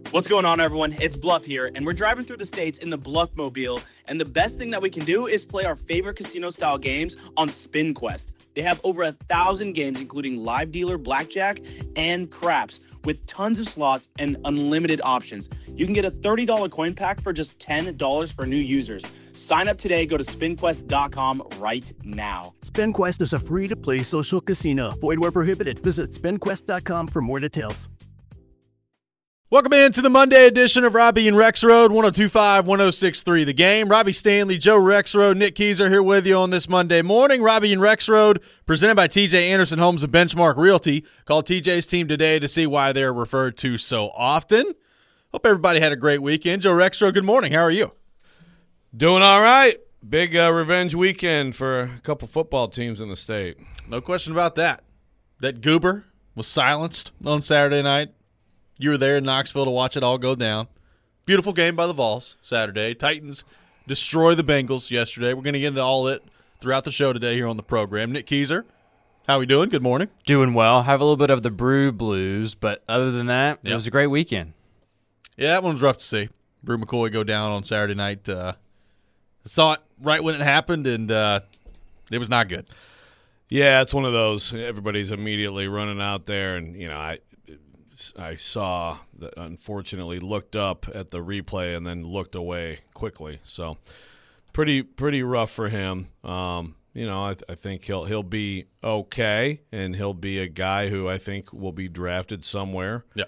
What's going on, everyone? It's Bluff here, and we're driving through the states in the Bluff Mobile. And the best thing that we can do is play our favorite casino-style games on SpinQuest. They have over 1,000 games, including live dealer, blackjack, and craps, with tons of slots and unlimited options. You can get a $30 coin pack for just $10 for new users. Sign up today. Go to SpinQuest.com right now. SpinQuest is a free-to-play social casino. Void where prohibited. Visit SpinQuest.com for more details. Welcome into the Monday edition of Robbie and Rexroad, 102.5, 106.3 The Game. Robbie Stanley, Joe Rexroad, Nick Keyser here with you on this Monday morning. Robbie and Rexroad, presented by TJ Anderson Homes of Benchmark Realty. Call TJ's team today to see why they're referred to so often. Hope everybody had a great weekend. Joe Rexroad, good morning. How are you? Doing all right. Big revenge weekend for a couple football teams in the state. No question about that. That goober was silenced on Saturday night. You were there in Knoxville to watch it all go down. Beautiful game by the Vols Saturday. Titans destroy the Bengals yesterday. We're going to get into all of it throughout the show today here on the program. Nick Keyser, how we doing? Good morning. Doing well. Have a little bit of the Brew blues, but other than that, It was a great weekend. Yeah, that one was rough to see. Brew McCoy go down on Saturday night. Saw it right when it happened, and it was not good. Yeah, it's one of those. Everybody's immediately running out there, and I saw that, unfortunately, looked up at the replay and then looked away quickly. So pretty rough for him. I think he'll be okay, and he'll be a guy who I think will be drafted somewhere. Yeah.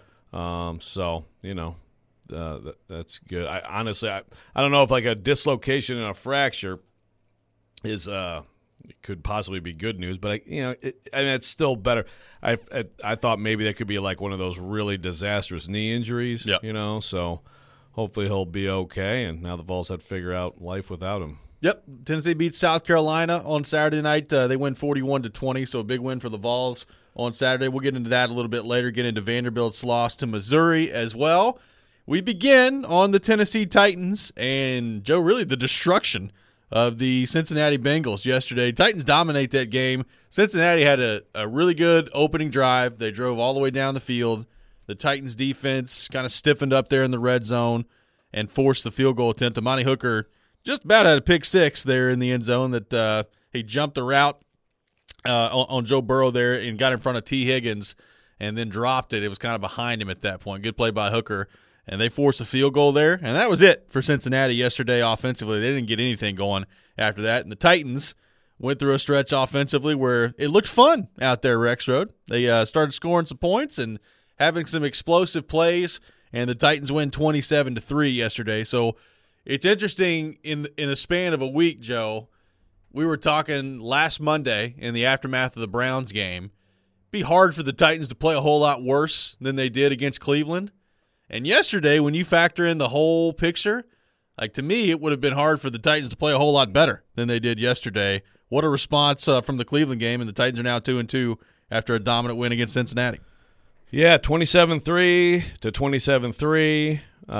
That's good. I honestly don't know if like a dislocation and a fracture is it could possibly be good news, but it's still better. I thought maybe that could be like one of those really disastrous knee injuries. Yeah. So hopefully he'll be okay. And now the Vols have to figure out life without him. Yep. Tennessee beats South Carolina on Saturday night. They win 41-20, so a big win for the Vols on Saturday. We'll get into that a little bit later. Get into Vanderbilt's loss to Missouri as well. We begin on the Tennessee Titans and Joe, really the destruction of the Cincinnati Bengals yesterday. Titans dominate that game. Cincinnati had a really good opening drive. They drove all the way down the field. The Titans defense kind of stiffened up there in the red zone and forced the field goal attempt. Amani Hooker just about had a pick six there in the end zone that he jumped the route on Joe Burrow there and got in front of T. Higgins and then dropped it. It was kind of behind him at that point. Good play by Hooker. And they forced a field goal there, and that was it for Cincinnati yesterday offensively. They didn't get anything going after that. And the Titans went through a stretch offensively where it looked fun out there, Rexroad. They started scoring some points and having some explosive plays, and the Titans win 27-3 yesterday. So it's interesting in a span of a week, Joe. We were talking last Monday in the aftermath of the Browns game. It'd be hard for the Titans to play a whole lot worse than they did against Cleveland. And yesterday, when you factor in the whole picture, like to me, it would have been hard for the Titans to play a whole lot better than they did yesterday. What a response from the Cleveland game, and the Titans are now 2-2 after a dominant win against Cincinnati. Yeah, 27-3 to 27-3.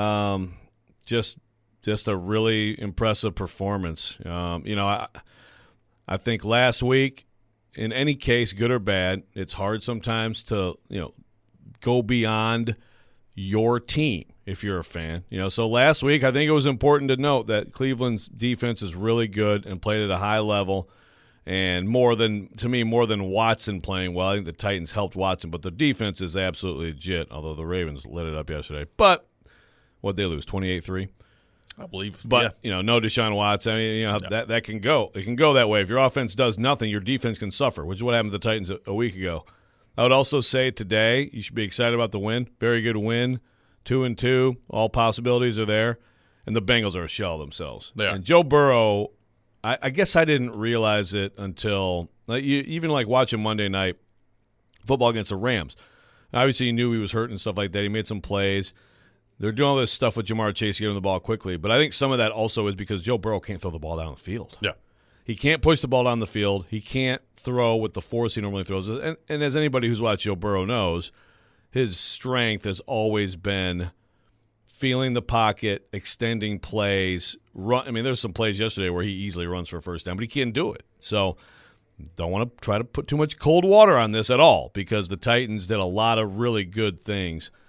Just a really impressive performance. I think last week, in any case, good or bad, it's hard sometimes to go beyond your team if you're a fan. So last week I think it was important to note that Cleveland's defense is really good and played at a high level, and more than Watson playing well. I think the Titans helped Watson, but the defense is absolutely legit, although the Ravens lit it up yesterday. But what'd they lose, 28-3? I believe. But no Deshaun Watson. I mean, that can go. It can go that way. If your offense does nothing, your defense can suffer, which is what happened to the Titans a week ago. I would also say today you should be excited about the win. Very good win, 2-2. All possibilities are there, and the Bengals are a shell of themselves. They are. And Joe Burrow, I guess I didn't realize it until even watching Monday Night Football against the Rams. Obviously, he knew he was hurt and stuff like that. He made some plays. They're doing all this stuff with Jamar Chase getting the ball quickly, but I think some of that also is because Joe Burrow can't throw the ball down the field. Yeah. He can't push the ball down the field. He can't throw with the force he normally throws. And as anybody who's watched Joe Burrow knows, his strength has always been feeling the pocket, extending plays. Run. I mean, there's some plays yesterday where he easily runs for a first down, but he can't do it. So don't want to try to put too much cold water on this at all because the Titans did a lot of really good things.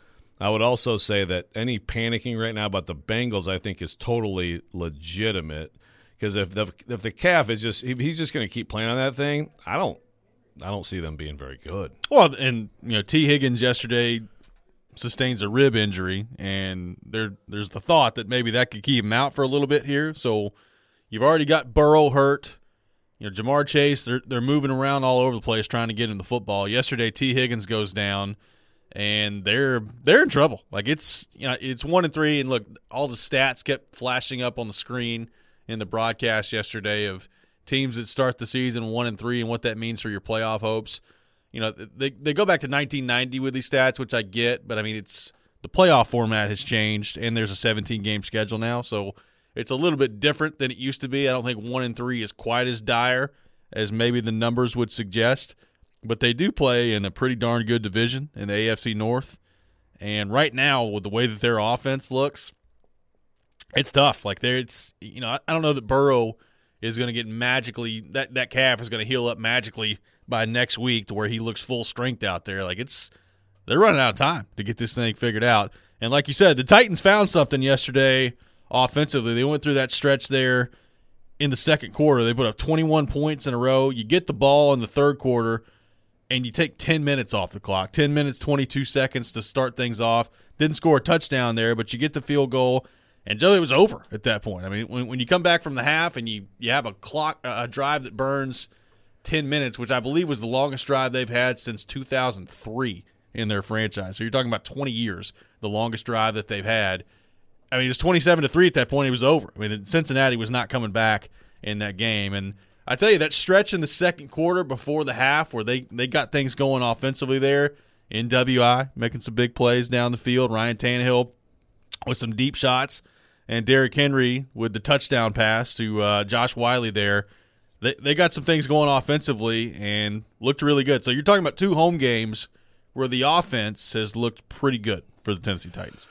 I would also say that any panicking right now about the Bengals, I think, is totally legitimate. Because if the calf is if he's just going to keep playing on that thing, I don't see them being very good. Well, and T. Higgins yesterday sustains a rib injury, and there's the thought that maybe that could keep him out for a little bit here. So you've already got Burrow hurt. Jamar Chase, they're moving around all over the place trying to get him the football. Yesterday, T. Higgins goes down, and they're in trouble. Like it's 1-3, and look, all the stats kept flashing up on the screen in the broadcast yesterday of teams that start the season 1-3 and what that means for your playoff hopes. They go back to 1990 with these stats, which I get, but I mean it's the playoff format has changed, and there's a 17-game schedule now, so it's a little bit different than it used to be. I don't think 1-3 is quite as dire as maybe the numbers would suggest, but they do play in a pretty darn good division in the AFC North. And right now, with the way that their offense looks, it's tough. Like I don't know that Burrow is going to get magically that calf is going to heal up magically by next week to where he looks full strength out there. Like they're running out of time to get this thing figured out. And like you said, the Titans found something yesterday offensively. They went through that stretch there in the second quarter. They put up 21 points in a row. You get the ball in the third quarter, and you take 10 minutes off the clock. 10 minutes, 22 seconds to start things off. Didn't score a touchdown there, but you get the field goal. And Joe, it was over at that point. I mean, when you come back from the half and you have a drive that burns 10 minutes, which I believe was the longest drive they've had since 2003 in their franchise. So you're talking about 20 years, the longest drive that they've had. I mean, it was 27-3 at that point. It was over. I mean, Cincinnati was not coming back in that game. And I tell you, that stretch in the second quarter before the half where they got things going offensively there, NWI making some big plays down the field, Ryan Tannehill with some deep shots, and Derrick Henry with the touchdown pass to Josh Wiley there. They got some things going offensively and looked really good. So you're talking about two home games where the offense has looked pretty good for the Tennessee Titans.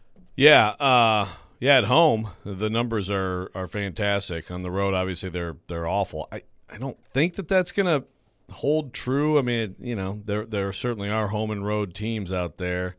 Yeah, at home the numbers are fantastic. On the road, obviously they're awful. I don't think that's going to hold true. I mean, there certainly are home and road teams out there,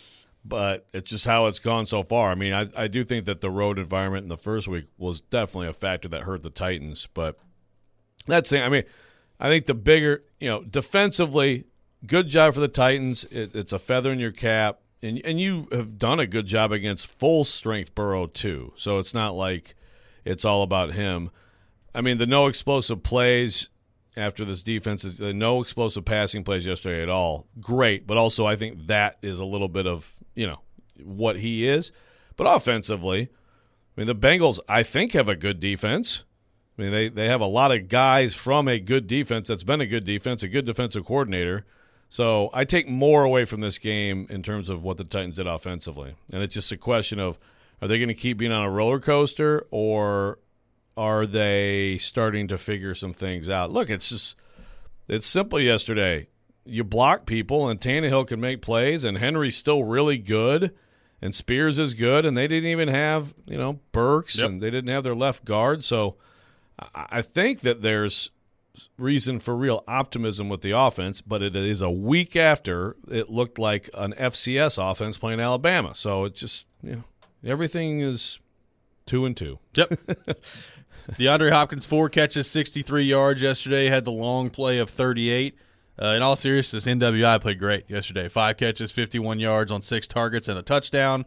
but it's just how it's gone so far. I mean, I do think that the road environment in the first week was definitely a factor that hurt the Titans, but that's the thing. I mean, I think the bigger, defensively, good job for the Titans. It's a feather in your cap. And you have done a good job against full-strength Burrow, too. So it's not like it's all about him. I mean, the no explosive plays after this defense, the no explosive passing plays yesterday at all, great. But also I think that is a little bit of, what he is. But offensively, I mean, the Bengals, I think, have a good defense. I mean, they have a lot of guys from a good defense that's been a good defense, a good defensive coordinator. So I take more away from this game in terms of what the Titans did offensively. And it's just a question of, are they going to keep being on a roller coaster, or are they starting to figure some things out? Look, it's simple yesterday. You block people, and Tannehill can make plays, and Henry's still really good, and Spears is good, and they didn't even have, Burks, and they didn't have their left guard. So I think that there's reason for real optimism with the offense, but it is a week after it looked like an FCS offense playing Alabama. So it just, everything is 2-2. Yep. DeAndre Hopkins, 4 catches, 63 yards yesterday, had the long play of 38. In all seriousness, NWI played great yesterday. 5 catches, 51 yards on 6 targets and a touchdown.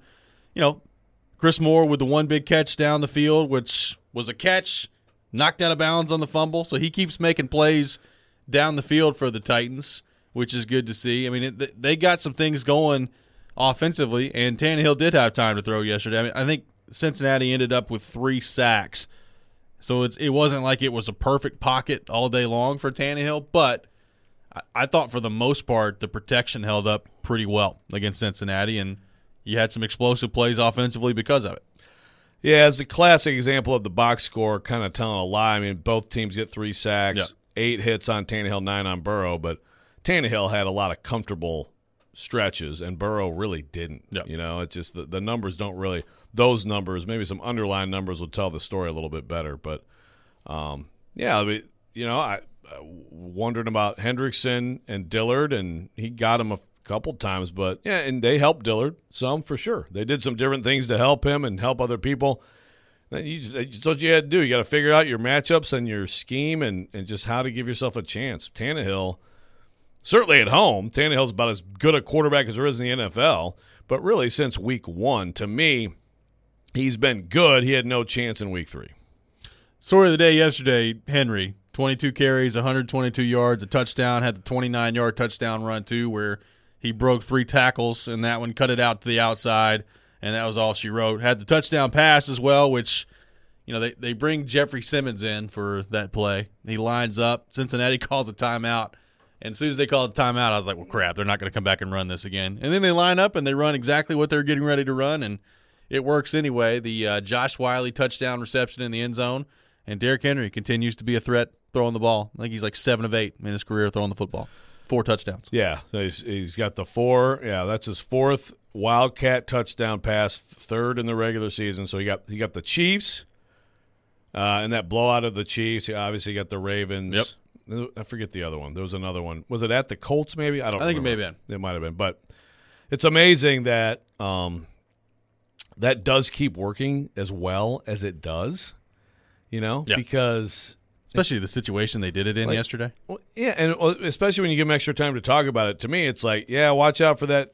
Chris Moore with the one big catch down the field, which was a catch knocked out of bounds on the fumble, so he keeps making plays down the field for the Titans, which is good to see. I mean, they got some things going offensively, and Tannehill did have time to throw yesterday. I mean, I think Cincinnati ended up with 3 sacks, so it wasn't like it was a perfect pocket all day long for Tannehill, but I thought for the most part the protection held up pretty well against Cincinnati, and you had some explosive plays offensively because of it. Yeah, it's a classic example of the box score kind of telling a lie. I mean, both teams get 3 sacks, 8 hits on Tannehill, 9 on Burrow, but Tannehill had a lot of comfortable stretches, and Burrow really didn't. Yep. It's just the numbers don't really – those numbers, maybe some underlying numbers will tell the story a little bit better. But, I wondering about Hendrickson and Dillard, and he got him a couple times, but yeah, and they helped Dillard some for sure. They did some different things to help him and help other people. That's what you had to do. You got to figure out your matchups and your scheme and just how to give yourself a chance. Tannehill, certainly at home, Tannehill's about as good a quarterback as there is in the NFL, but really since week 1, to me, he's been good. He had no chance in week 3. Story of the day yesterday, Henry, 22 carries, 122 yards, a touchdown, had the 29-yard touchdown run too where he broke 3 tackles, and that one cut it out to the outside, and that was all she wrote. Had the touchdown pass as well, which, they bring Jeffrey Simmons in for that play. He lines up. Cincinnati calls a timeout, and as soon as they called a timeout, I was like, well, crap, they're not going to come back and run this again. And then they line up, and they run exactly what they're getting ready to run, and it works anyway. The Josh Wiley touchdown reception in the end zone, and Derrick Henry continues to be a threat throwing the ball. I think he's like 7 of 8 in his career throwing the football. 4 touchdowns. Yeah, he's got the 4. Yeah, that's his 4th Wildcat touchdown pass, 3rd in the regular season. So he got the Chiefs, and that blowout of the Chiefs. He obviously got the Ravens. Yep. I forget the other one. There was another one. Was it at the Colts? Maybe I think remember. It may have been. It might have been, but it's amazing that that does keep working as well as it does. Because especially the situation they did it in yesterday. Well, yeah, and especially when you give them extra time to talk about it. To me, it's like, yeah, watch out for that,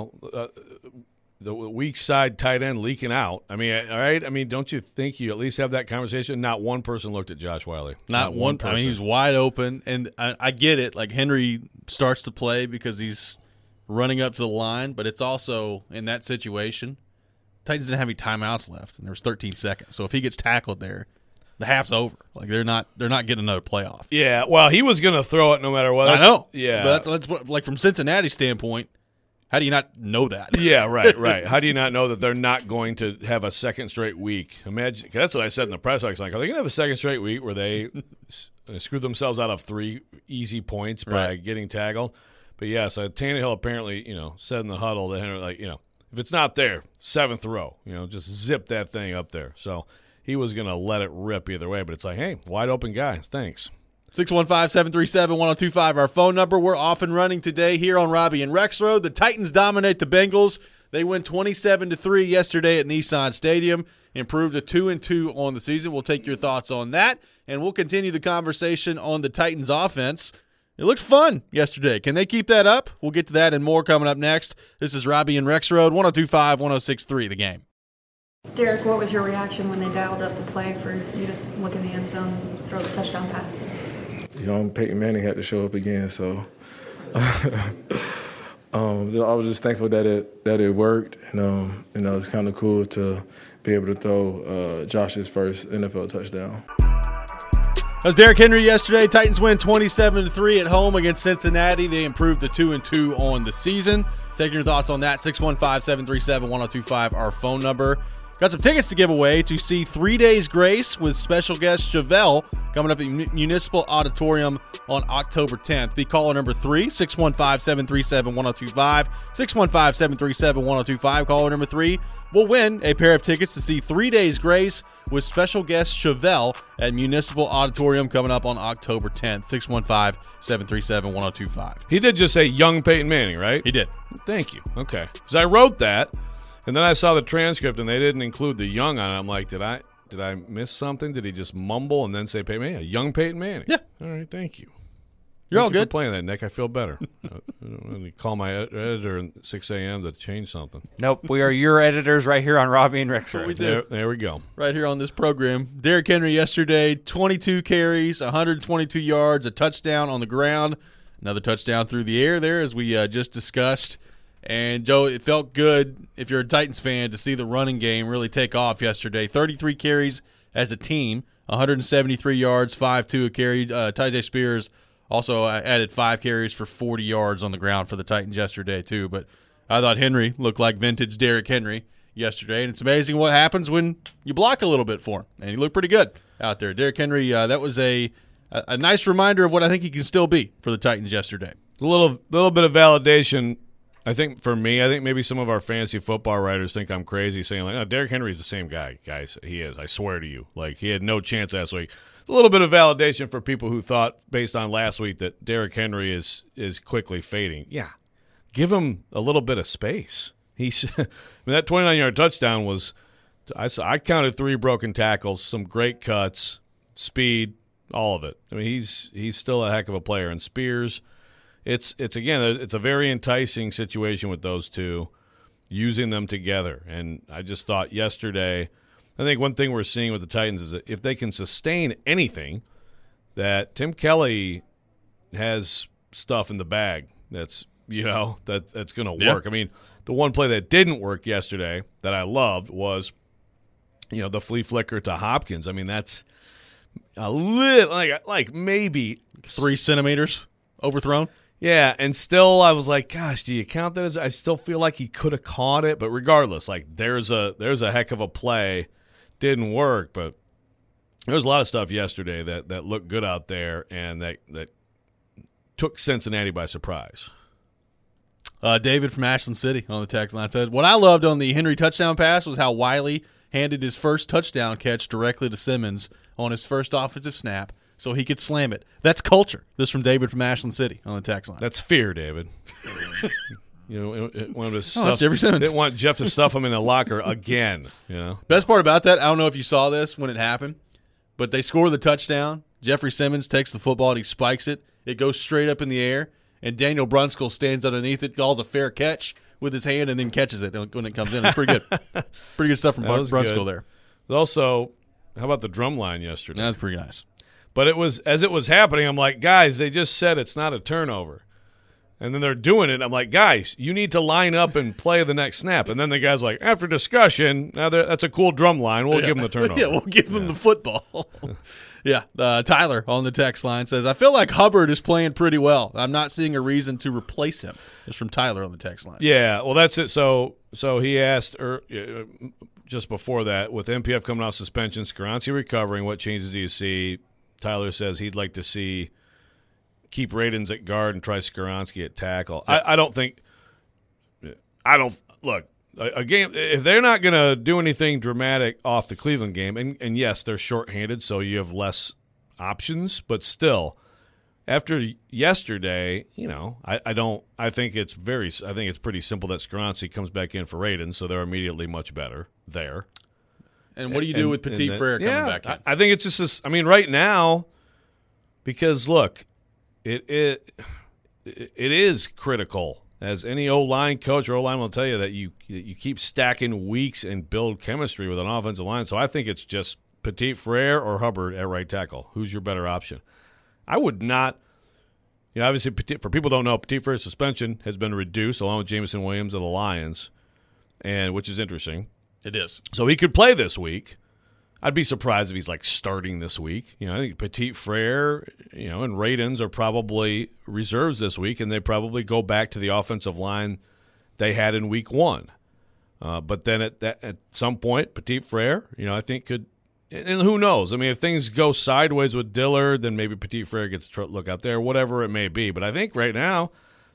the weak side tight end leaking out. I mean, all right? I mean, don't you think you at least have that conversation? Not one person looked at Josh Wiley. Not one person. I mean, he's wide open, and I get it. Like, Henry starts to play because he's running up to the line, but it's also in that situation, Titans didn't have any timeouts left, and there was 13 seconds. So if he gets tackled there, the half's over. Like, they're not getting another playoff. Yeah, well, he was going to throw it no matter what. I know. Yeah, but that's what, like, from Cincinnati's standpoint, how do you not know that? Yeah, right. How do you not know that they're not going to have a second straight week? Imagine, that's what I said in the press box. Like, are they going to have a second straight week where they screw themselves out of 3 easy points by getting tackled? But yeah, so Tannehill apparently, said in the huddle to Henry, like, if it's not there, 7th row, just zip that thing up there. So he was going to let it rip either way, but it's like, hey, wide open guy. Thanks. 615-737-1025, our phone number. We're off and running today here on Robbie and Rex Road. The Titans dominate the Bengals. They win 27-3 yesterday at Nissan Stadium, improved to 2-2 on the season. We'll take your thoughts on that, and we'll continue the conversation on the Titans offense. It looked fun yesterday. Can they keep that up? We'll get to that and more coming up next. This is Robbie and Rex Road, 102.5, 106.3, The Game. Derek, what was your reaction when they dialed up the play for you to look in the end zone, throw the touchdown pass? Peyton Manning had to show up again, so I was just thankful that it worked, and it's kind of cool to be able to throw Josh's first NFL touchdown. That was Derrick Henry yesterday. Titans win 27-3 at home against Cincinnati. They improved to 2-2 on the season. Taking your thoughts on that, 615-737-1025, our phone number. Got some tickets to give away to see 3 Days Grace with special guest Chevelle coming up at Municipal Auditorium on October 10th. Be caller number 3, 615-737-1025, 615-737-1025. Caller number 3 will win a pair of tickets to see 3 Days Grace with special guest Chevelle at Municipal Auditorium coming up on October 10th, 615-737-1025. He did just say young Peyton Manning, right? He did. Thank you. Okay. Because I wrote that. And then I saw the transcript, and they didn't include the young on it. I'm like, did I miss something? Did he just mumble and then say Peyton Manning? Young Peyton Manning. Yeah. All right, thank you. You're all good. For playing that, Nick. I feel better. Call my editor at 6 a.m. to change something. Nope, we are your editors right here on Robbie and Rex. There we go. Right here on this program. Derrick Henry yesterday, 22 carries, 122 yards, a touchdown on the ground, another touchdown through the air there as we just discussed. And, Joe, it felt good, if you're a Titans fan, to see the running game really take off yesterday. 33 carries as a team, 173 yards, 5-2 a carry. Tyjae Spears also added 5 carries for 40 yards on the ground for the Titans yesterday, too. But I thought Henry looked like vintage Derrick Henry yesterday. And it's amazing what happens when you block a little bit for him. And he looked pretty good out there. Derrick Henry, that was a nice reminder of what I think he can still be for the Titans yesterday. A little bit of validation. I think for me, maybe some of our fantasy football writers think I'm crazy saying, like, no, Derrick Henry's the same guy, guys. He is. I swear to you. Like, he had no chance last week. It's a little bit of validation for people who thought, based on last week, that Derrick Henry is quickly fading. Yeah. give him a little bit of space. That 29-yard touchdown was I counted 3 broken tackles, some great cuts, speed, all of it. I mean, he's still a heck of a player. And Spears, it's a very enticing situation with those two, using them together. And I just thought yesterday, I think one thing we're seeing with the Titans is that if they can sustain anything, that Tim Kelly has stuff in the bag that's going to work. I mean, the one play that didn't work yesterday that I loved was, the flea flicker to Hopkins. I mean, that's a little like maybe 3 centimeters overthrown. Yeah, and still I was like, gosh, do you count that as? I still feel like he could have caught it, but regardless, like there's a heck of a play. Didn't work, but there was a lot of stuff yesterday that looked good out there and that took Cincinnati by surprise. David from Ashland City on the text line says, what I loved on the Henry touchdown pass was how Wiley handed his first touchdown catch directly to Simmons on his first offensive snap so he could slam it. That's culture. This from David from Ashland City on the text line. That's fear, David. It wanted to stuff, that's Jeffrey Simmons. Didn't want Jeff to stuff him in a locker again. Best part about that, I don't know if you saw this when it happened, but they score the touchdown. Jeffrey Simmons takes the football and he spikes it. It goes straight up in the air, and Daniel Brunskill stands underneath it, calls a fair catch with his hand, and then catches it when it comes in. It's pretty good. Pretty good stuff from Brunskill there. Also, how about the drum line yesterday? That's pretty nice. But as it was happening, I'm like, guys, they just said it's not a turnover. And then they're doing it. I'm like, guys, you need to line up and play the next snap. And then the guy's like, after discussion, now that's a cool drum line. We'll give them the turnover. Yeah, we'll give them the football. Yeah. Tyler on the text line says, I feel like Hubbard is playing pretty well. I'm not seeing a reason to replace him. It's from Tyler on the text line. Yeah, well, that's it. So he asked just before that, with MPF coming off suspension, Skoronski recovering, what changes do you see? Tyler says he'd like to see keep Radins at guard and try Skoronski at tackle. Yeah. I don't look, a game, if they're not going to do anything dramatic off the Cleveland game, and yes, they're shorthanded, so you have less options, but still, after yesterday, I think it's pretty simple that Skoronski comes back in for Radins, so they're immediately much better there. And what do you do with Petit Frere coming back in? I think it's just this. I mean, right now, because look, it is critical, as any O-line coach or O-line will tell you, that you keep stacking weeks and build chemistry with an offensive line. So I think it's just Petit Frere or Hubbard at right tackle. Who's your better option? I would not. Obviously, for people who don't know, Petit Frere's suspension has been reduced along with Jameson Williams of the Lions, and which is interesting. It is. So he could play this week. I'd be surprised if he's starting this week. I think Petit Frere, and Radins are probably reserves this week, and they probably go back to the offensive line they had in week 1. But then at some point, Petit Frere, I think could, and who knows? I mean, if things go sideways with Dillard, then maybe Petit Frere gets to look out there, whatever it may be. But I think right now,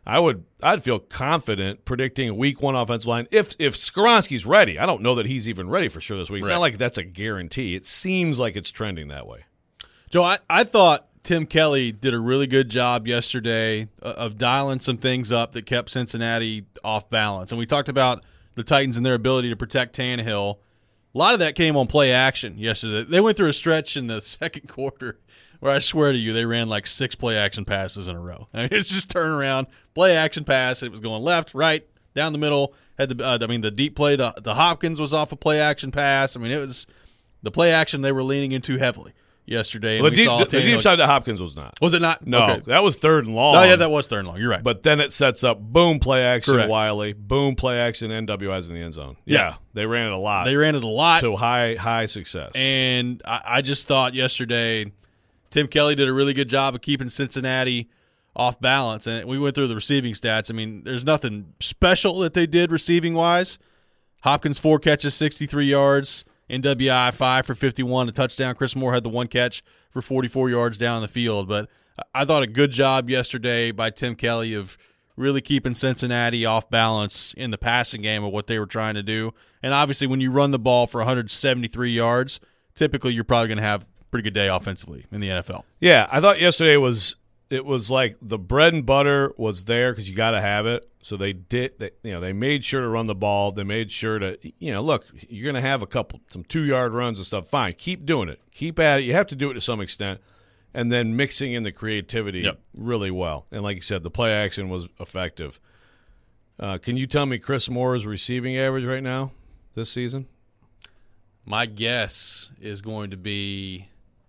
I'd feel confident predicting a week 1 offensive line if Skoronski's ready. I don't know that he's even ready for sure this week. It's not like that's a guarantee. It seems like it's trending that way. Joe, I thought Tim Kelly did a really good job yesterday of dialing some things up that kept Cincinnati off balance. And we talked about the Titans and their ability to protect Tannehill. A lot of that came on play action yesterday. They went through a stretch in the second quarter where I swear to you, they ran 6 play action passes in a row. I mean, it's just turn around, play action pass. It was going left, right, down the middle. Had the deep play to Hopkins was off a play action pass. I mean, it was the play action they were leaning into heavily yesterday. Well, the deep side to Hopkins was not. Was it not? No, okay. That was 3rd and long. Oh, yeah, that was 3rd and long. You're right. But then it sets up, boom, play action, Correct. Wiley, boom, play action, NWIs in the end zone. Yeah, they ran it a lot. To high success. And I just thought yesterday Tim Kelly did a really good job of keeping Cincinnati off balance. And we went through the receiving stats. I mean, there's nothing special that they did receiving-wise. Hopkins, 4 catches, 63 yards. NWI, 5 for 51, a touchdown. Chris Moore had the 1 catch for 44 yards down the field. But I thought a good job yesterday by Tim Kelly of really keeping Cincinnati off balance in the passing game of what they were trying to do. And obviously when you run the ball for 173 yards, typically you're probably going to have a pretty good day offensively in the NFL. Yeah, I thought yesterday was like the bread and butter was there because you got to have it. So they made sure to run the ball. They made sure to, look, you're going to have some 2-yard runs and stuff. Fine, keep doing it. Keep at it. You have to do it to some extent. And then mixing in the creativity really well. And like you said, the play action was effective. Can you tell me Chris Moore's receiving average right now this season? My guess is going to be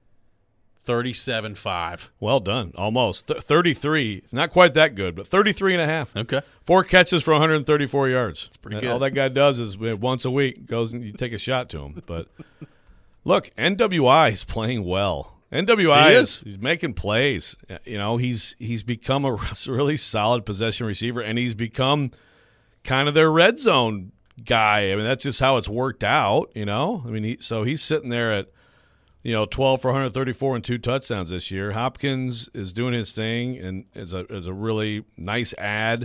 37.5. Well done. Almost. 33. Not quite that good, but 33.5. Okay. 4 catches for 134 yards. That's pretty good. All that guy does is once a week goes and you take a shot to him. But look, NWI is playing well. NWI he's making plays. He's become a really solid possession receiver, and he's become kind of their red zone guy. I mean, that's just how it's worked out, so he's sitting there at 12 for 134 and 2 touchdowns this year. Hopkins is doing his thing and is a really nice add.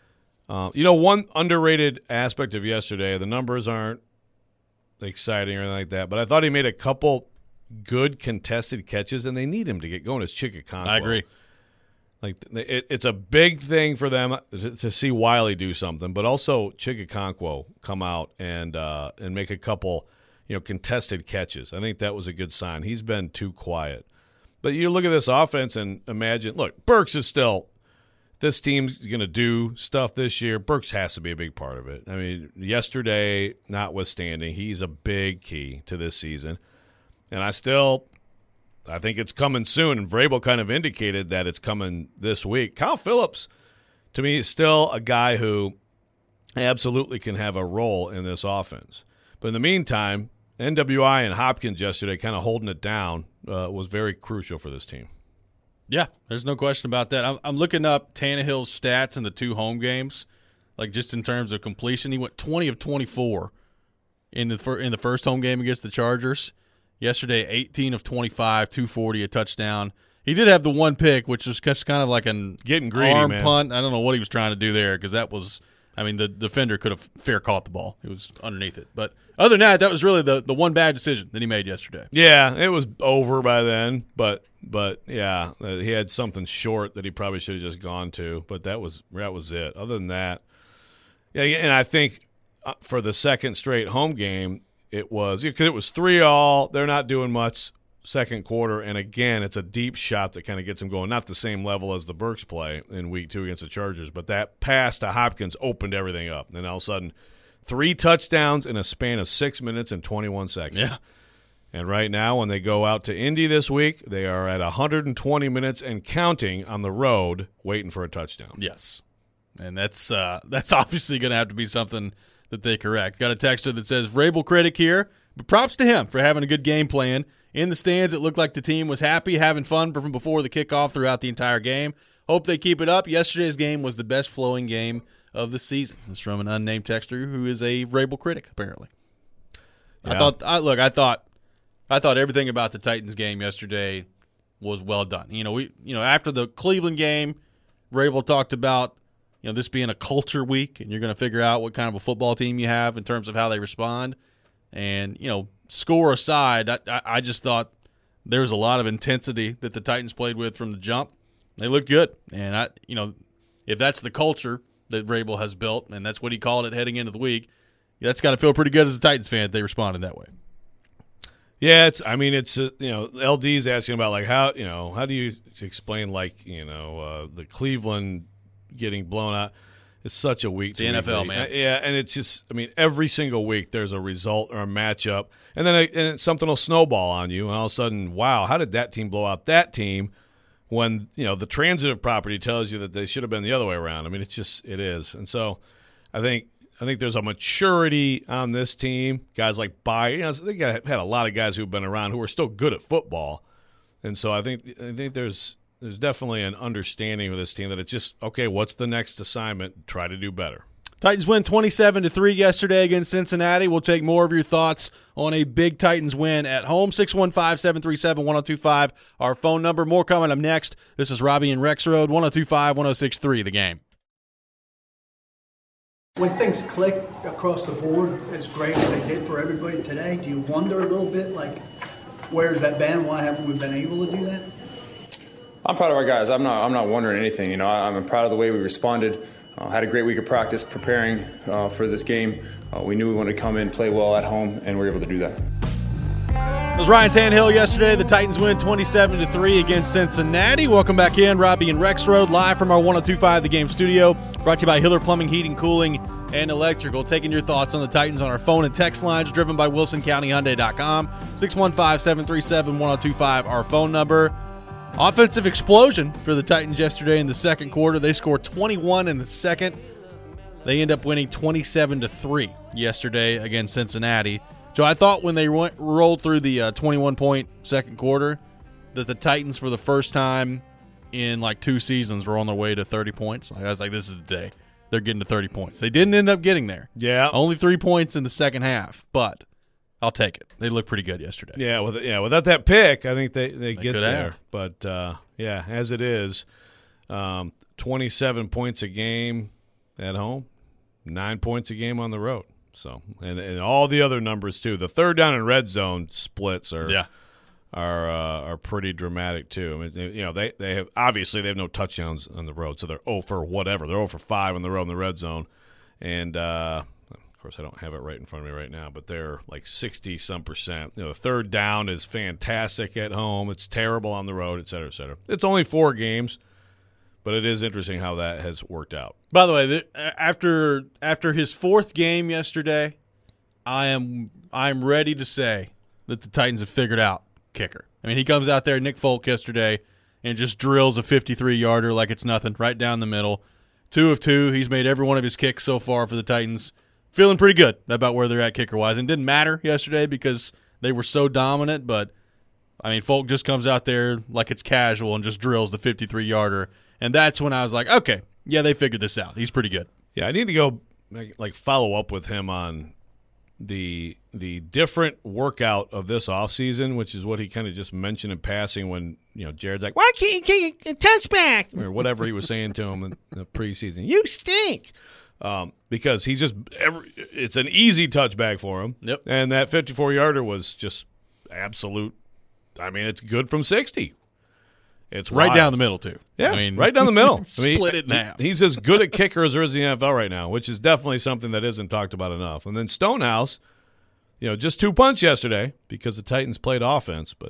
One underrated aspect of yesterday, the numbers aren't exciting or anything like that, but I thought he made a couple good contested catches, and they need him to get going as Chickaconquo. I agree. Like it's a big thing for them to see Wiley do something, but also Chickaconquo come out and make a couple contested catches. I think that was a good sign. He's been too quiet. But you look at this offense and imagine, look, Burks is still – this team's going to do stuff this year. Burks has to be a big part of it. I mean, yesterday notwithstanding, he's a big key to this season. And I think it's coming soon, and Vrabel kind of indicated that it's coming this week. Kyle Phillips, to me, is still a guy who absolutely can have a role in this offense. But in the meantime, NWI and Hopkins yesterday kind of holding it down was very crucial for this team. Yeah, there's no question about that. I'm looking up Tannehill's stats in the 2 home games, like just in terms of completion. He went 20 of 24 in the first home game against the Chargers. Yesterday, 18 of 25, 240, a touchdown. He did have the one pick, which was just kind of like an getting greedy, arm man. punt. I don't know what he was trying to do there because that was – I mean, the defender could have fair caught the ball. It was underneath it. But other than that was really the one bad decision that he made yesterday. Yeah, it was over by then. But yeah, he had something short that he probably should have just gone to. But that was it. Other than that, yeah, and I think for the second straight home game, it was 3-all. They're not doing much second quarter, and again, it's a deep shot that kind of gets them going. Not the same level as the Burks play in week 2 against the Chargers, but that pass to Hopkins opened everything up. And then all of a sudden, 3 touchdowns in a span of 6 minutes and 21 seconds. Yeah. And right now, when they go out to Indy this week, they are at 120 minutes and counting on the road, waiting for a touchdown. Yes, and that's obviously going to have to be something that they correct. Got a texter that says, Vrabel critic here, but props to him for having a good game plan. In the stands, it looked like the team was happy, having fun from before the kickoff throughout the entire game. Hope they keep it up. Yesterday's game was the best flowing game of the season. It's from an unnamed texter who is a Vrabel critic, apparently. Yeah. I thought everything about the Titans game yesterday was well done. After the Cleveland game, Vrabel talked about this being a culture week, and you're going to figure out what kind of a football team you have in terms of how they respond. And, score aside, I just thought there was a lot of intensity that the Titans played with from the jump. They looked good. And, if that's the culture that Vrabel has built, and that's what he called it heading into the week, that's got to feel pretty good as a Titans fan if they responded that way. Yeah, LD's asking about, like, how do you explain, like, the Cleveland getting blown out? It's such a week. The NFL, man. Yeah, and it's just, every single week there's a result or a matchup, and then something will snowball on you, and all of a sudden, wow, how did that team blow out that team when, the transitive property tells you that they should have been the other way around? It is. And so I think there's a maturity on this team. Guys like they had a lot of guys who've been around who are still good at football, and so I think there's definitely an understanding of this team that it's just, okay, what's the next assignment? Try to do better. Titans win 27-3 yesterday against Cincinnati. We'll take more of your thoughts on a big Titans win at home. 615-737-1025, our phone number. More coming up next. This is Robbie and Rex Road, 102.5-106.3, The Game. When things click across the board as great as they did for everybody today, do you wonder a little bit, like, where's that been? Why haven't we been able to do that? I'm proud of our guys. I'm not wondering anything. I'm proud of the way we responded Had a great week of practice preparing for this game. We knew we wanted to come in, play well at home, and we were able to do that. It was Ryan Tannehill yesterday. The Titans win 27-3 against Cincinnati. Welcome back in. Robbie and Rexroad live from our 102.5 The Game studio. Brought to you by Hiller Plumbing, Heating, Cooling, and Electrical. Taking your thoughts on the Titans on our phone and text lines driven by WilsonCountyHyundai.com. 615-737-1025, our phone number. Offensive explosion for the Titans yesterday in the second quarter. They scored 21 in the second. They end up winning 27-3 yesterday against Cincinnati. So I thought when they rolled through the 21-point second quarter that the Titans, for the first time in like 2 seasons, were on their way to 30 points. I was like, this is the day. They're getting to 30 points. They didn't end up getting there. Yeah. Only 3 points in the second half, but I'll take it. They looked pretty good yesterday. Yeah, without that pick, I think they get could there. have. But, as it is, 27 points a game at home, 9 points a game on the road. So, and all the other numbers too. The third down and red zone splits are pretty dramatic too. I mean, they have obviously they have no touchdowns on the road, so they're 0 for whatever. They're 0 for 5 on the road in the red zone, and of course I don't have it right in front of me right now, but they're like 60-some%. The third down is fantastic at home. It's terrible on the road, et cetera, et cetera. It's only 4 games. But it is interesting how that has worked out. By the way, after his 4th game yesterday, I am ready to say that the Titans have figured out kicker. I mean, he comes out there, Nick Folk yesterday, and just drills a 53-yarder like it's nothing, right down the middle. 2 of 2. He's made every one of his kicks so far for the Titans. Feeling pretty good about where they're at kicker-wise. And it didn't matter yesterday because they were so dominant, but, I mean, Folk just comes out there like it's casual and just drills the 53-yarder. And that's when I was like, okay, yeah, they figured this out. He's pretty good. Yeah, I need to go follow up with him on the different workout of this offseason, which is what he kind of just mentioned in passing when Jared's like, why can't you get a touchback? Or whatever he was saying to him in the preseason. You stink. Because he's just it's an easy touchback for him. Yep. And that 54-yarder was just absolute. I mean, it's good from 60. It's right wild. down the middle, too. Yeah, I mean, right down the middle. Split it in half. He's as good a kicker as there is in the NFL right now, which is definitely something that isn't talked about enough. And then Stonehouse, just 2 punts yesterday because the Titans played offense, but,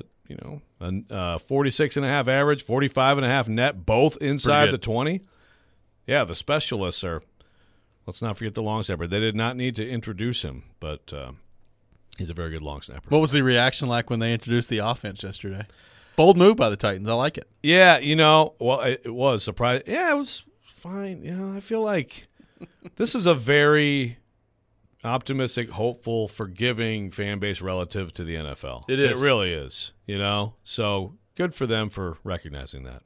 46.5 average, 45.5 net, both inside the 20. Yeah, the specialists are, let's not forget the long snapper. They did not need to introduce him, but he's a very good long snapper. What was the reaction like when they introduced the offense yesterday? Bold move by the Titans. I like it. Yeah, well, it was surprising. Yeah, it was fine. I feel like this is a very optimistic, hopeful, forgiving fan base relative to the NFL. It is. It really is, So good for them for recognizing that.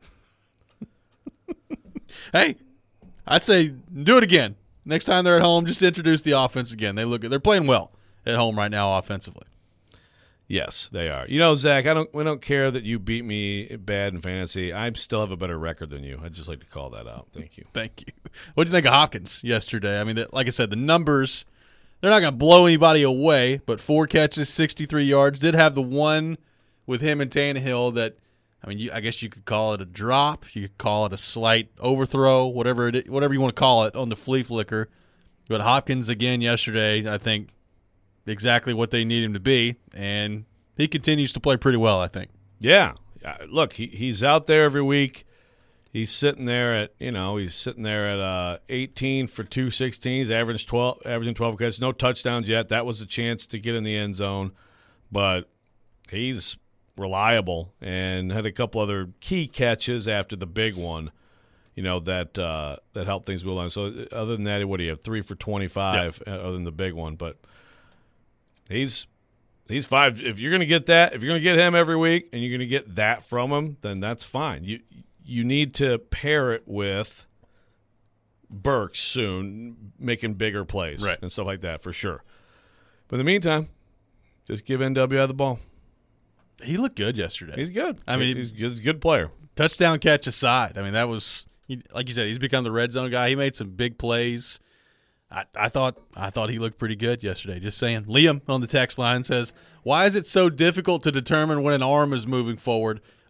Hey, I'd say do it again. Next time they're at home, just introduce the offense again. They're playing well at home right now offensively. Yes, they are. Zach, we don't care that you beat me bad in fantasy. I still have a better record than you. I'd just like to call that out. Thank you. Thank you. What do you think of Hopkins yesterday? I mean, like I said, the numbers, they're not going to blow anybody away, but 4 catches, 63 yards. Did have the one with him and Tannehill that, I mean, I guess you could call it a drop. You could call it a slight overthrow, whatever you want to call it on the flea flicker. But Hopkins, again, yesterday, I think, exactly what they need him to be, and he continues to play pretty well, I think. Yeah. Look, he's out there every week. He's sitting there at 18 for 216. He's averaging 12 catches. No touchdowns yet. That was a chance to get in the end zone, but he's reliable and had a couple other key catches after the big one. That helped things move on. So other than that, what do you have? 3 for 25, other than the big one, but. He's 5. If you're going to get that, if you're going to get him every week and you're going to get that from him, then that's fine. You need to pair it with Burks soon, making bigger plays and stuff like that for sure. But in the meantime, just give NWI the ball. He looked good yesterday. He's good. I mean, he's a good player. Touchdown catch aside. I mean, that was, like you said, he's become the red zone guy. He made some big plays. I thought he looked pretty good yesterday. Just saying. Liam on the text line says, why is it so difficult to determine when an arm is moving forward?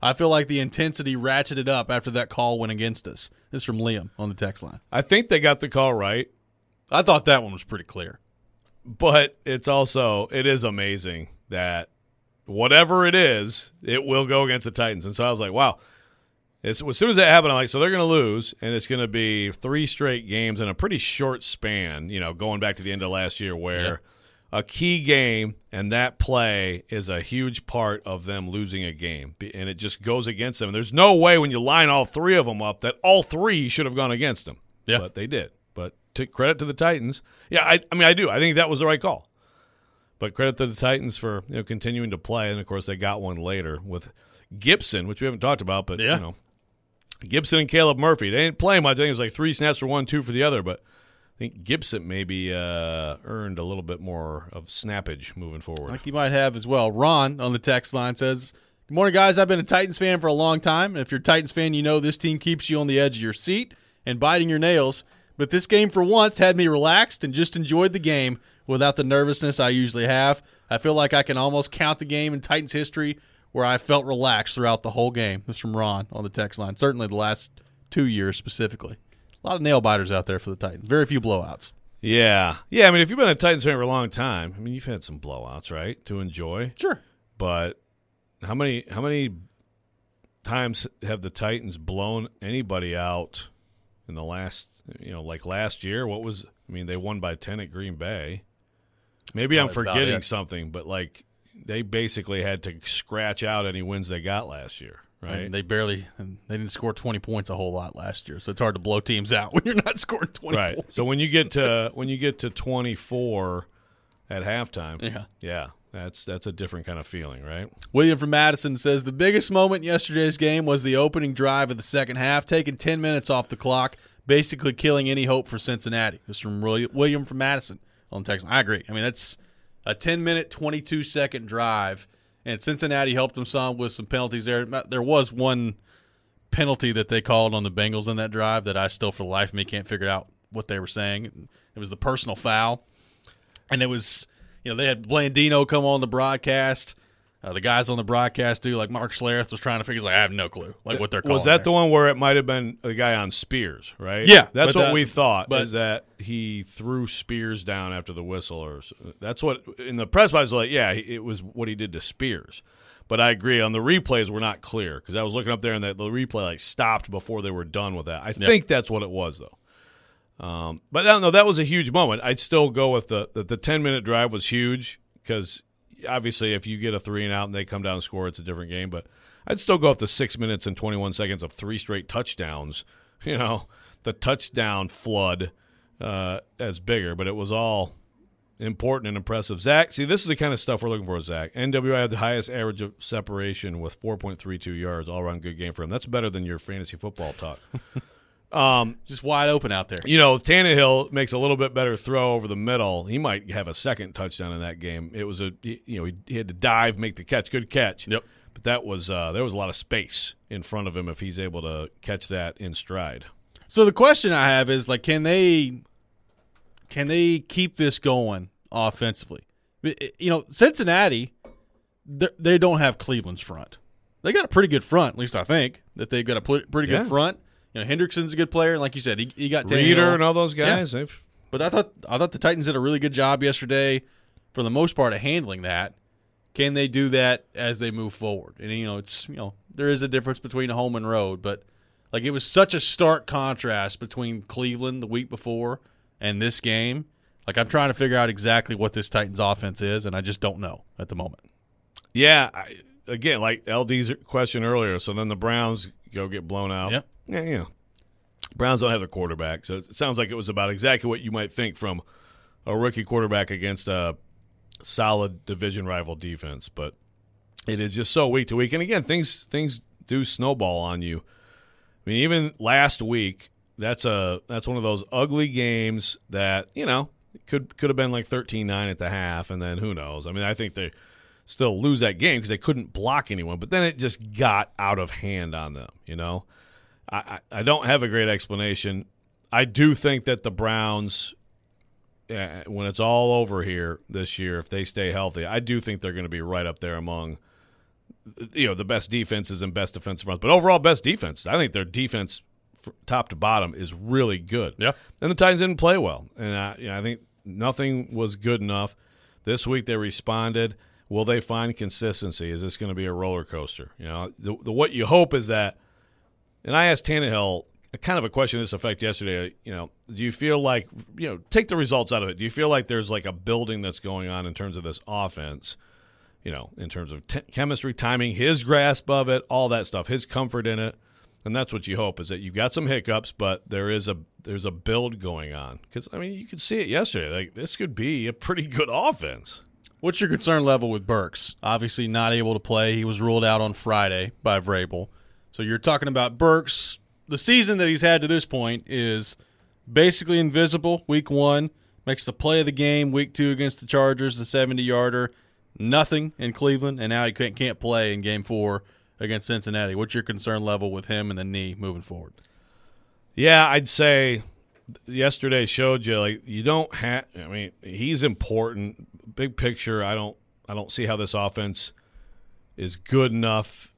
I feel like the intensity ratcheted up after that call went against us. This is from Liam on the text line. I think they got the call right. I thought that one was pretty clear. But it is amazing that whatever it is, it will go against the Titans. And so I was like, wow. As soon as that happened, I'm like, so they're going to lose, and it's going to be 3 straight games in a pretty short span, going back to the end of last year where a key game and that play is a huge part of them losing a game, and it just goes against them. And there's no way when you line all 3 of them up that all 3 should have gone against them. Yeah. But they did. But to credit to the Titans, I do. I think that was the right call. But credit to the Titans for continuing to play, and, of course, they got one later with Gibson, which we haven't talked about, but, Gibson and Caleb Murphy. They didn't play much. I think it was like 3 snaps for one, 2 for the other, but I think Gibson maybe earned a little bit more of snappage moving forward. Like you might have as well. Ron on the text line says, good morning, guys. I've been a Titans fan for a long time. And if you're a Titans fan, you know this team keeps you on the edge of your seat and biting your nails. But this game for once had me relaxed and just enjoyed the game without the nervousness I usually have. I feel like I can almost count the game in Titans history where I felt relaxed throughout the whole game. This is from Ron on the text line. Certainly the last 2 years specifically. A lot of nail-biters out there for the Titans. Very few blowouts. Yeah. Yeah, I mean, if you've been a Titans fan for a long time, I mean, you've had some blowouts, right, to enjoy? Sure. But how many times have the Titans blown anybody out in the last, like last year? They won by 10 at Green Bay. Maybe I'm forgetting something, but, like, they basically had to scratch out any wins they got last year, right? And they didn't score 20 points a whole lot last year, so it's hard to blow teams out when you're not scoring 20 right. points. So when you get to 24 at halftime, that's a different kind of feeling, right? William from Madison says the biggest moment in yesterday's game was the opening drive of the second half, taking 10 minutes off the clock, basically killing any hope for Cincinnati. This is from William from Madison on text. I agree. I mean, that's a 10-minute, 22-second drive, and Cincinnati helped them some with some penalties there. There was one penalty that they called on the Bengals in that drive that I still, for the life of me, can't figure out what they were saying. It was the personal foul, and it was, they had Blandino come on the broadcast. The guys on the broadcast do, like Mark Schlereth was trying to figure. He's like, I have no clue, what they're calling. Was that the one where it might have been the guy on Spears, right? Yeah, that's what we thought. Is that he threw Spears down after the whistle, or that's what in the press box was like. Yeah, it was what he did to Spears. But I agree on the replays were not clear because I was looking up there and the replay stopped before they were done with that. I think that's what it was though. But I don't know. That was a huge moment. I'd still go with the 10-minute drive was huge because. Obviously, if you get a 3-and-out and they come down and score, it's a different game. But I'd still go up to 6 minutes and 21 seconds of 3 straight touchdowns. The touchdown flood as bigger, but it was all important and impressive. Zach, see, this is the kind of stuff we're looking for, Zach. NWI had the highest average of separation with 4.32 yards, all-around good game for him. That's better than your fantasy football talk. Just wide open out there. Tannehill makes a little bit better throw over the middle. He might have a second touchdown in that game. It was he had to dive, make the catch. Good catch. Yep. But that was there was a lot of space in front of him if he's able to catch that in stride. So the question I have is, like, can they keep this going offensively? Cincinnati, they don't have Cleveland's front. They got a pretty good front, at least I think, that they've got a pretty good front. Hendrickson's a good player, and like you said, he got Reeder and all those guys. Yeah. But I thought the Titans did a really good job yesterday, for the most part, of handling that. Can they do that as they move forward? And it's there is a difference between home and road, but like it was such a stark contrast between Cleveland the week before and this game. Like I'm trying to figure out exactly what this Titans offense is, and I just don't know at the moment. Yeah, again, like LD's question earlier. So then the Browns go get blown out. Yep. Yeah, Browns don't have a quarterback, so it sounds like it was about exactly what you might think from a rookie quarterback against a solid division rival defense. But it is just so week to week, and again, things do snowball on you. I mean, even last week, that's one of those ugly games that could have been like 13-9 at the half, and then who knows? I mean, I think they still lose that game because they couldn't block anyone, but then it just got out of hand on them. I don't have a great explanation. I do think that the Browns, when it's all over here this year, if they stay healthy, I do think they're going to be right up there among the best defenses and best defensive runs, but overall best defense. I think their defense, top to bottom, is really good. Yeah, and the Titans didn't play well, and I think nothing was good enough. This week they responded. Will they find consistency? Is this going to be a roller coaster? What you hope is that. And I asked Tannehill kind of a question to this effect yesterday. Do you feel like take the results out of it? Do you feel like there's like a building that's going on in terms of this offense? In terms of chemistry, timing, his grasp of it, all that stuff, his comfort in it. And that's what you hope, is that you've got some hiccups, but there's a build going on. Because, you could see it yesterday. Like, this could be a pretty good offense. What's your concern level with Burks? Obviously not able to play. He was ruled out on Friday by Vrabel. So you're talking about Burks. The season that he's had to this point is basically invisible. Week 1, makes the play of the game. Week 2 against the Chargers, the 70-yarder. Nothing in Cleveland, and now he can't play in Game 4 against Cincinnati. What's your concern level with him and the knee moving forward? Yeah, I'd say yesterday showed you, like, you don't have – he's important. Big picture, I don't see how this offense is good enough,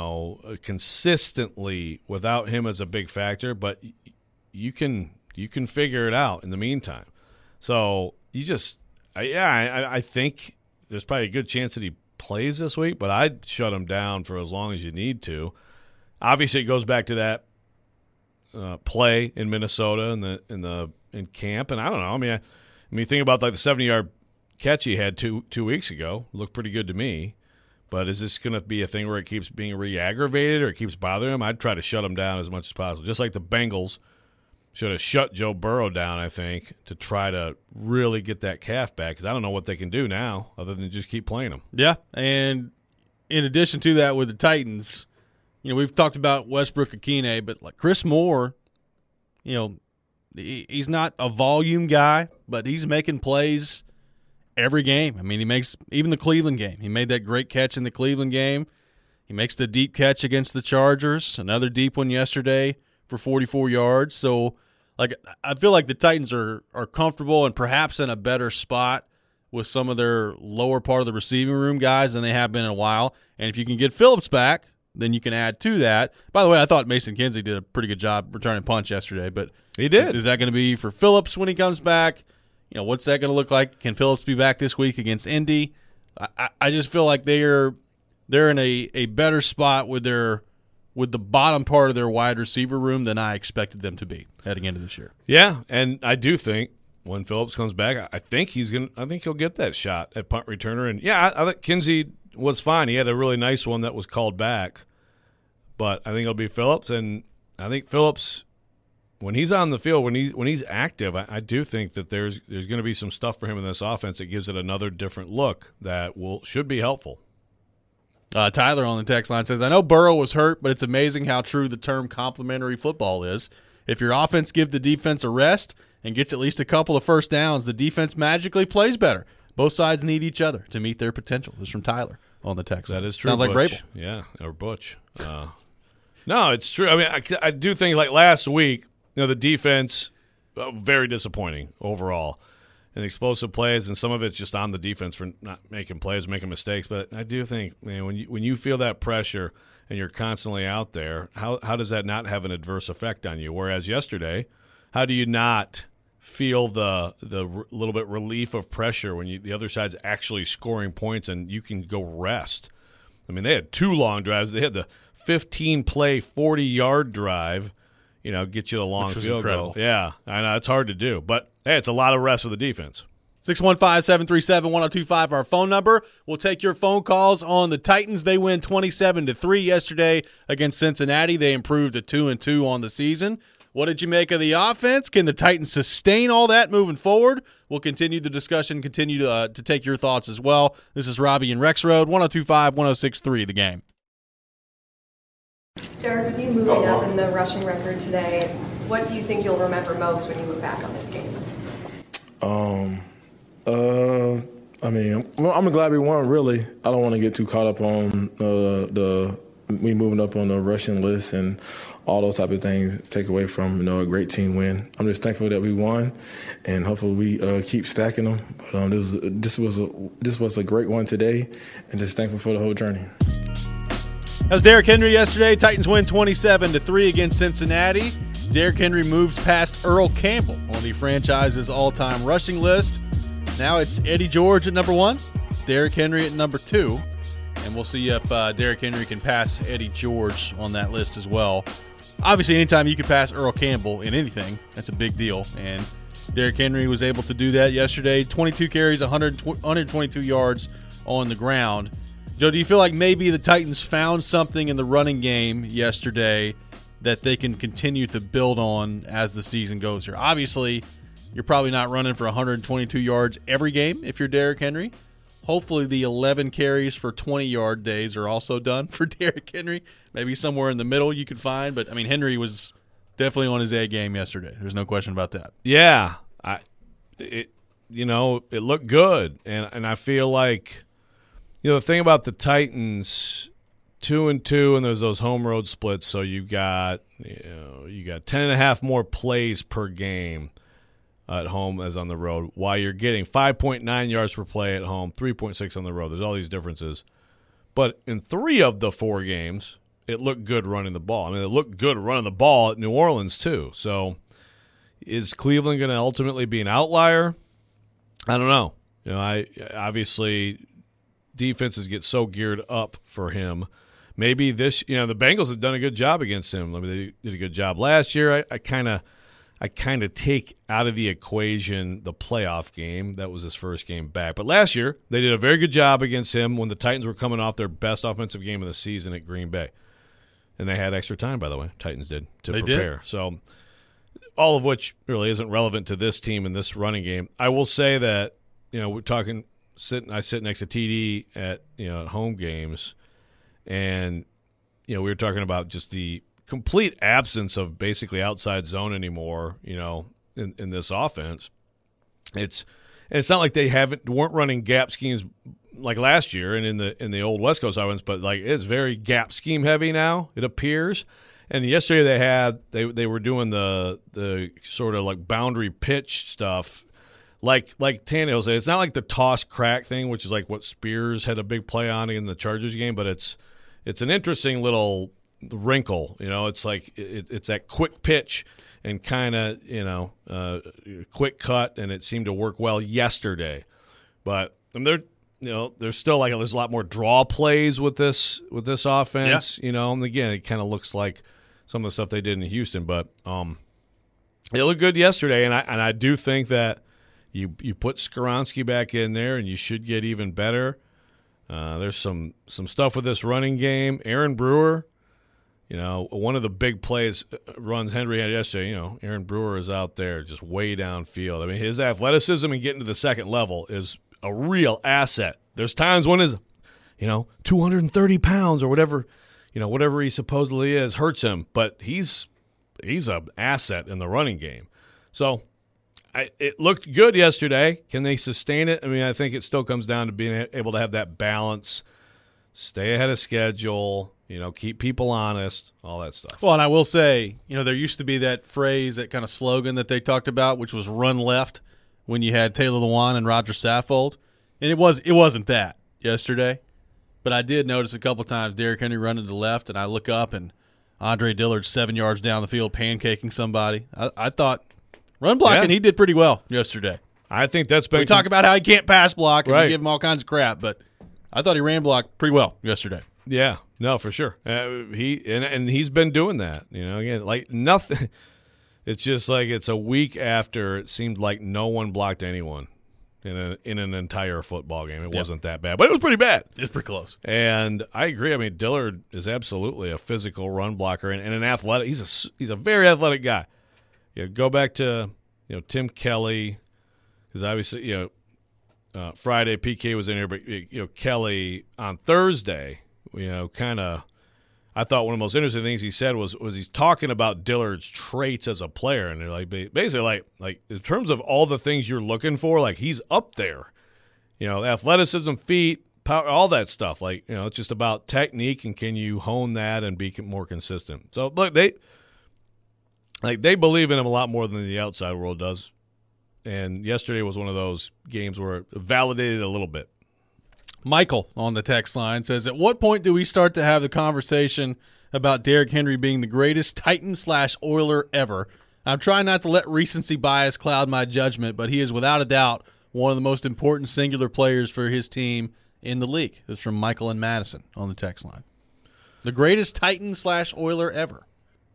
consistently without him as a big factor, but you can figure it out in the meantime. So you just I think there's probably a good chance that he plays this week, but I'd shut him down for as long as you need to. Obviously, it goes back to that play in Minnesota in camp, and I don't know. Think about like the 70-yard catch he had two weeks ago. Looked pretty good to me. But is this going to be a thing where it keeps being re-aggravated or it keeps bothering him? I'd try to shut him down as much as possible. Just like the Bengals should have shut Joe Burrow down, I think, to try to really get that calf back, because I don't know what they can do now other than just keep playing him. Yeah, and in addition to that with the Titans, we've talked about Westbrook-Akine, but like Chris Moore, he's not a volume guy, but he's making plays every game. He makes – even the Cleveland game. He made that great catch in the Cleveland game. He makes the deep catch against the Chargers, another deep one yesterday for 44 yards. So, I feel like the Titans are comfortable and perhaps in a better spot with some of their lower part of the receiving room guys than they have been in a while. And if you can get Phillips back, then you can add to that. By the way, I thought Mason Kinsey did a pretty good job returning punch yesterday. But he did. Is that going to be for Phillips when he comes back? What's that going to look like? Can Phillips be back this week against Indy? I just feel like they're in a better spot with the bottom part of their wide receiver room than I expected them to be heading into this year. Yeah, and I do think when Phillips comes back, I think he'll get that shot at punt returner. And yeah, I think Kinsey was fine. He had a really nice one that was called back. But I think it'll be Phillips, and I think Phillips, when he's on the field, when he's active, I do think that there's going to be some stuff for him in this offense that gives it another different look that should be helpful. Tyler on the text line says, I know Burrow was hurt, but it's amazing how true the term complementary football is. If your offense gives the defense a rest and gets at least a couple of first downs, the defense magically plays better. Both sides need each other to meet their potential. This is from Tyler on the text line. That is true. Sounds like Vrabel. Yeah, or Butch. No, it's true. I do think like last week, the defense, very disappointing overall. And explosive plays, and some of it's just on the defense for not making plays, making mistakes. But I do think, when you feel that pressure and you're constantly out there, how does that not have an adverse effect on you? Whereas yesterday, how do you not feel the little bit relief of pressure when the other side's actually scoring points and you can go rest? They had 2 long drives. They had the 15-play, 40-yard drive. Get you the long field goal. Yeah, I know it's hard to do, but hey, it's a lot of rest for the defense. 615-737-1025, our phone number. We'll take your phone calls on the Titans. They win 27-3 yesterday against Cincinnati. They improved to 2-2 on the season. What did you make of the offense? Can the Titans sustain all that moving forward? We'll continue the discussion, continue to take your thoughts as well. This is Robbie and Rex Road, 102.5-106.3, The Game. Derek, with you moving up in the rushing record today, what do you think you'll remember most when you look back on this game? I'm glad we won, really. I don't want to get too caught up on me moving up on the rushing list and all those type of things take away from, a great team win. I'm just thankful that we won, and hopefully we keep stacking them. But this was a great one today, and just thankful for the whole journey. That was Derrick Henry yesterday. Titans win 27-3 against Cincinnati. Derrick Henry moves past Earl Campbell on the franchise's all-time rushing list. Now it's Eddie George at number 1, Derrick Henry at number 2, and we'll see if Derrick Henry can pass Eddie George on that list as well. Obviously, anytime you can pass Earl Campbell in anything, that's a big deal, and Derrick Henry was able to do that yesterday. 22 carries, 122 yards on the ground. Joe, do you feel like maybe the Titans found something in the running game yesterday that they can continue to build on as the season goes here? Obviously, you're probably not running for 122 yards every game if you're Derrick Henry. Hopefully the 11 carries for 20-yard days are also done for Derrick Henry. Maybe somewhere in the middle you could find. But, I mean, Henry was definitely on his A game yesterday. There's no question about that. Yeah. It looked good. And I feel like, the thing about the Titans, 2-2, and there's those home road splits, so you got 10.5 more plays per game at home as on the road, while you're getting 5.9 yards per play at home, 3.6 on the road. There's all these differences. But in 3 of the 4 games, it looked good running the ball. I mean, it looked good running the ball at New Orleans too. So is Cleveland going to ultimately be an outlier? I don't know. Obviously defenses get so geared up for him. Maybe the Bengals have done a good job against him. I mean, they did a good job last year. I kind of take out of the equation the playoff game. That was his first game back. But last year, they did a very good job against him when the Titans were coming off their best offensive game of the season at Green Bay. And they had extra time, by the way, Titans did, to prepare. So all of which really isn't relevant to this team and this running game. I will say that, we're talking – I sit next to TD at home games, and we were talking about just the complete absence of basically outside zone anymore. In this offense, it's not like they weren't running gap schemes like last year and in the old West Coast offense, but like it's very gap scheme heavy now. It appears. And yesterday they were doing the sort of like boundary pitch stuff. Like Tannehill said, it's not like the toss crack thing, which is like what Spears had a big play on in the Chargers game, but it's an interesting little wrinkle. It's like it's that quick pitch and kind of quick cut, and it seemed to work well yesterday. But there's still like there's a lot more draw plays with this offense. Yeah. And again, it kind of looks like some of the stuff they did in Houston, but it looked good yesterday, and I do think that. You put Skoronski back in there, and you should get even better. There's some stuff with this running game. Aaron Brewer, one of the big plays runs Henry had yesterday. Aaron Brewer is out there just way downfield. I mean, his athleticism and getting to the second level is a real asset. There's times when his, 230 pounds or whatever he supposedly is hurts him, but he's an asset in the running game. So. It looked good yesterday. Can they sustain it? I mean, I think it still comes down to being able to have that balance, stay ahead of schedule, keep people honest, all that stuff. Well, and I will say, there used to be that phrase, that kind of slogan that they talked about, which was run left when you had Taylor Lewan and Roger Saffold. And it wasn't that yesterday. But I did notice a couple times Derrick Henry running to the left, and I look up and Andre Dillard's 7 yards down the field pancaking somebody. I thought – run blocking, He did pretty well yesterday. I think that's been. We talk about how he can't pass block and we give him all kinds of crap, but I thought he ran block pretty well yesterday. Yeah, no, for sure. He's been doing that. Again, like nothing. It's just like it's a week after it seemed like no one blocked anyone in an entire football game. It wasn't that bad, but it was pretty bad. It's pretty close. And I agree. I mean, Dillard is absolutely a physical run blocker and an athletic. He's a very athletic guy. Go back to Tim Kelly, because obviously Friday PK was in here, but Kelly on Thursday, kind of. I thought one of the most interesting things he said was he's talking about Dillard's traits as a player, and they're like basically like in terms of all the things you're looking for, like he's up there. Athleticism, feet, power, all that stuff. Like it's just about technique and can you hone that and be more consistent. So look, they believe in him a lot more than the outside world does. And yesterday was one of those games where it validated a little bit. Michael on the text line says, at what point do we start to have the conversation about Derrick Henry being the greatest Titan/Oiler ever? I'm trying not to let recency bias cloud my judgment, but he is without a doubt one of the most important singular players for his team in the league. This is from Michael and Madison on the text line. The greatest Titan/Oiler ever.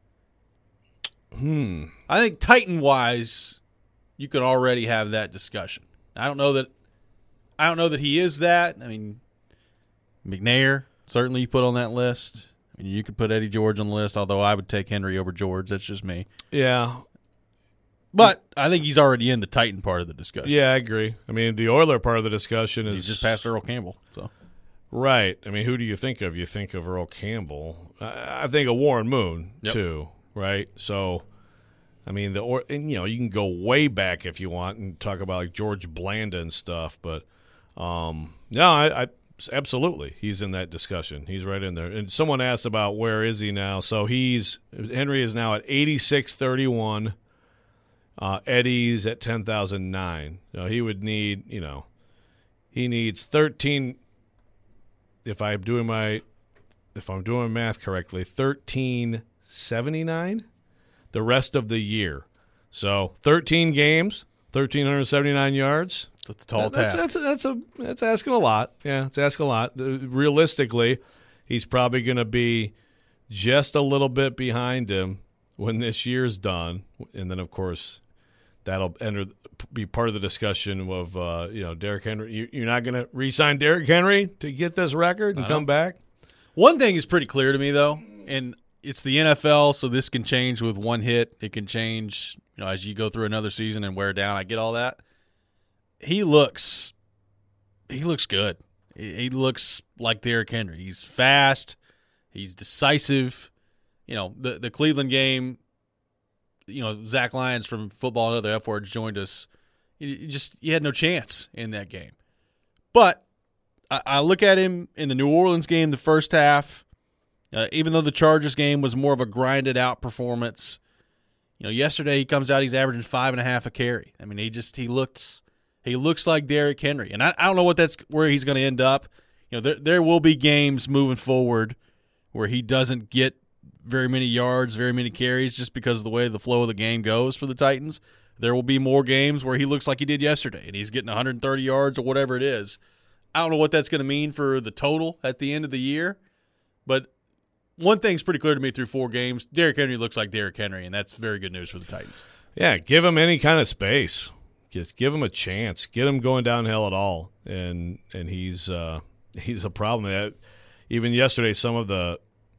I think Titan-wise, you could already have that discussion. I don't know that he is that. I mean, McNair, certainly you put on that list. I mean, you could put Eddie George on the list, although I would take Henry over George. That's just me. Yeah. But I think he's already in the Titan part of the discussion. Yeah, I agree. I mean, the Oiler part of the discussion is... He's just past Earl Campbell. So, right. I mean, who do you think of? You think of Earl Campbell. I think of Warren Moon, too, right? So, I mean, you can go way back if you want and talk about like George Blanda and stuff. But, I absolutely, he's in that discussion. He's right in there. And someone asked about where is he now. So Henry is now at 86.31. Eddie's at 10,009. He would need, he needs 13. If I'm doing my math correctly, 1379 the rest of the year. So 13 games, 1,379 yards. That's a tall task. That's asking a lot. Yeah, it's asking a lot. Realistically, he's probably going to be just a little bit behind him when this year's done, and then of course that'll be part of the discussion of Derrick Henry. You're not going to re-sign Derrick Henry to get this record and come back. One thing is pretty clear to me though, and it's the NFL, so this can change with one hit. It can change as you go through another season and wear down. I get all that. He looks good. He looks like Derrick Henry. He's fast. He's decisive. The Cleveland game, Zach Lyons from Football and Other F Words joined us. You had no chance in that game. But I look at him in the New Orleans game, the first half, even though the Chargers game was more of a grinded-out performance. Yesterday he comes out, he's averaging 5.5 a carry. I mean, he looks like Derrick Henry. And I don't know where he's going to end up. There will be games moving forward where he doesn't get very many yards, very many carries, just because of the way the flow of the game goes for the Titans. There will be more games where he looks like he did yesterday, and he's getting 130 yards or whatever it is. I don't know what that's going to mean for the total at the end of the year, but one thing's pretty clear to me through 4 games. Derrick Henry looks like Derrick Henry, and that's very good news for the Titans. Yeah, give him any kind of space. Just give him a chance. Get him going downhill at all, and he's a problem. Even yesterday, some of the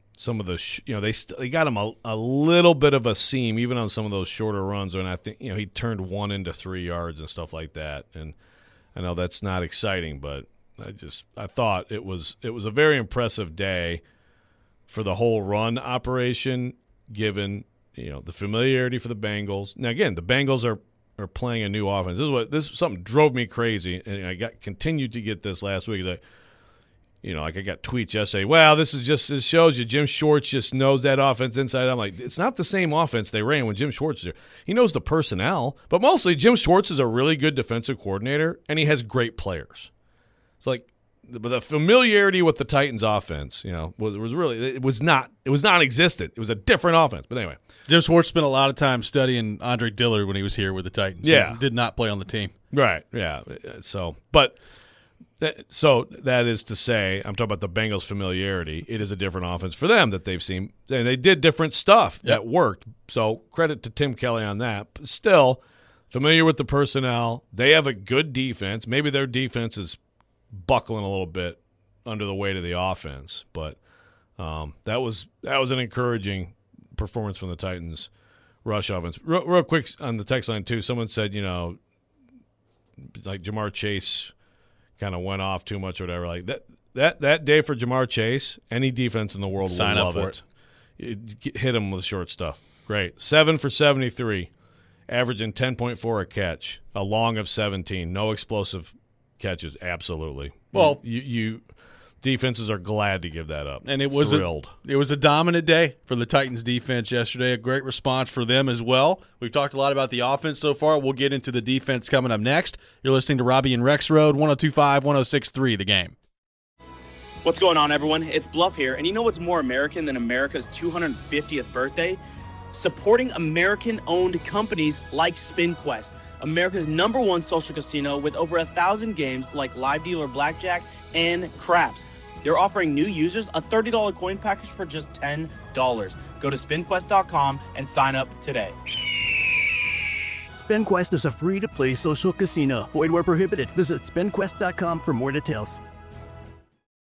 they got him a little bit of a seam even on some of those shorter runs, and I think he turned 1 into 3 yards and stuff like that. And I know that's not exciting, but I thought it was a very impressive day for the whole run operation, given the familiarity for the Bengals. Now again, the Bengals are playing a new offense. This is something drove me crazy, and I continued to get this last week. That I got tweets yesterday. Well, this shows you Jim Schwartz just knows that offense inside. I'm like, it's not the same offense they ran when Jim Schwartz was there. He knows the personnel, but mostly Jim Schwartz is a really good defensive coordinator, and he has great players. It's like the familiarity with the Titans offense, it was non-existent. It was a different offense. But anyway, Jim Schwartz spent a lot of time studying Andre Dillard when he was here with the Titans. Yeah, he did not play on the team. Right. Yeah. So that is to say, I'm talking about the Bengals' familiarity. It is a different offense for them that they've seen, and they did different stuff that worked. So credit to Tim Kelly on that. But still, familiar with the personnel. They have a good defense. Maybe their defense is buckling a little bit under the weight of the offense, but that was an encouraging performance from the Titans' rush offense. Real quick on the text line too, someone said like Jamar Chase kind of went off too much or whatever. Like that day for Jamar Chase, any defense in the world will love it. Hit him with short stuff. Great. 7 for 73, averaging 10.4 a catch, a long of 17, no explosive catches. Absolutely. Well, you defenses are glad to give that up. And it was a dominant day for the Titans defense yesterday. A great response for them as well. We've talked a lot about the offense so far. We'll get into the defense coming up next. You're listening to Robbie and Rex Road, 102.5, 106.3 The Game. What's going on, everyone? It's Bluff here, and you know what's more American than America's 250th birthday? Supporting American-owned companies like SpinQuest, America's #1 social casino with over 1,000 games like live dealer blackjack and craps. They're offering new users a $30 coin package for just $10. Go to SpinQuest.com and sign up today. SpinQuest is a free-to-play social casino. Void where prohibited. Visit SpinQuest.com for more details.